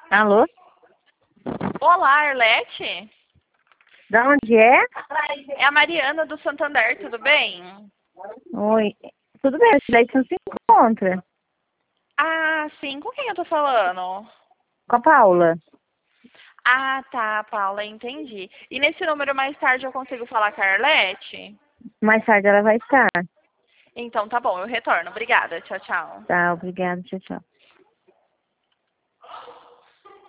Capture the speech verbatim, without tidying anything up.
Alô? Olá, Arlete? Da onde é? É a Mariana do Santander, tudo bem? Oi. Tudo bem, a Leite não se encontra. Ah, sim, com quem eu tô falando? Com a Paula. Ah, tá, Paula, entendi. E nesse número mais tarde eu consigo falar com a Arlete? Mais tarde ela vai estar. Então tá bom, eu retorno. Obrigada, tchau, tchau. Tá, obrigada. Tchau, tchau.